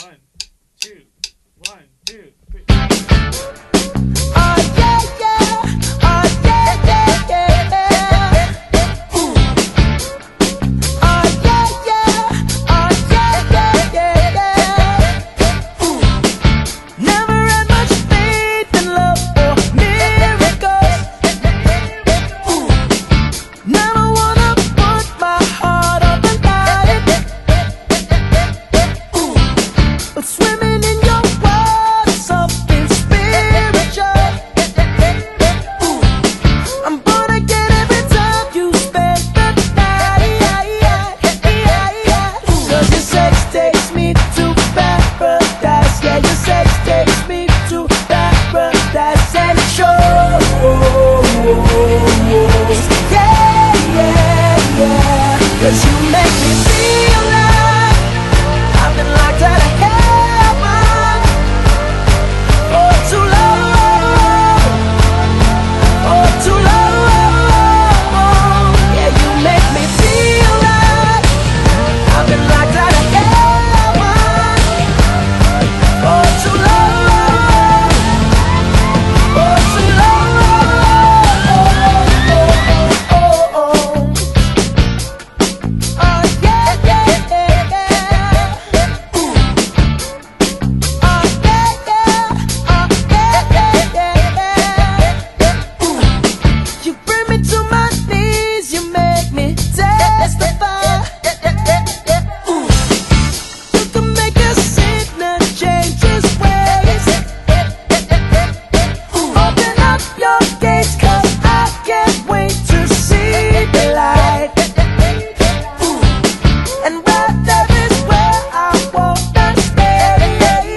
One, two, one, two, three. Oh yeah, yeah. Oh yeah, yeah, yeah. Ooh. Oh yeah, yeah. Oh yeah, yeah, yeah. Ooh. Never had much faith in love or miracles. Ooh. Never wanna put my heart on the line. Ooh. But swimming in your world is something spiritual. Ooh. I'm gonna get every time you spend the night. 'Cause your sex takes me to paradise. Yeah, your sex takes me to paradise. And it shows. Yeah, yeah, yeah. 'Cause you make me feel like I've been locked out of heaven for too long, for too long. Yeah, you make me feel like I've been locked out of heaven for too long, for too long. Oh yeah, yeah, yeah. Ooh. Oh yeah, yeah. Oh yeah, yeah, yeah. Ooh. You bring me to my knees, you make me testify. Ooh. You can make a sinner change his ways. Ooh. Open up your gates, 'cause I can't wait to see the light. Ooh. And right there is where I wanna stay.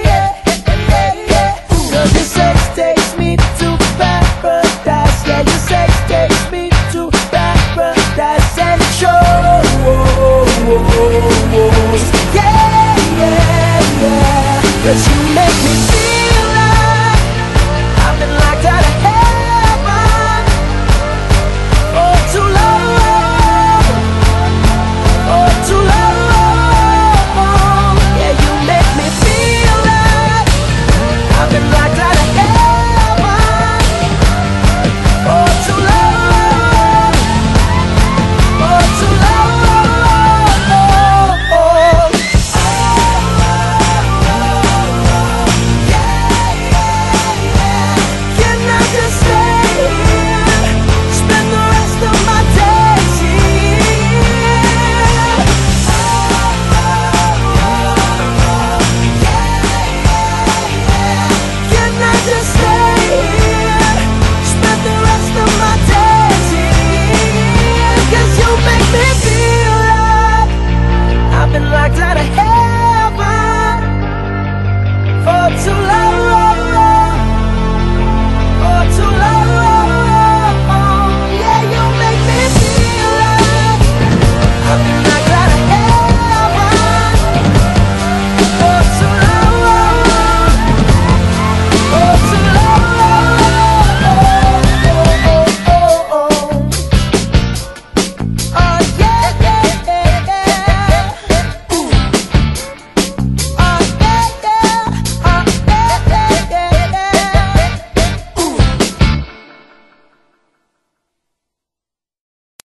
'Cause your sex takes me to paradise. Yeah, your sex takes me to paradise. And it shows. Yeah, yeah, yeah. 'Cause you make me feel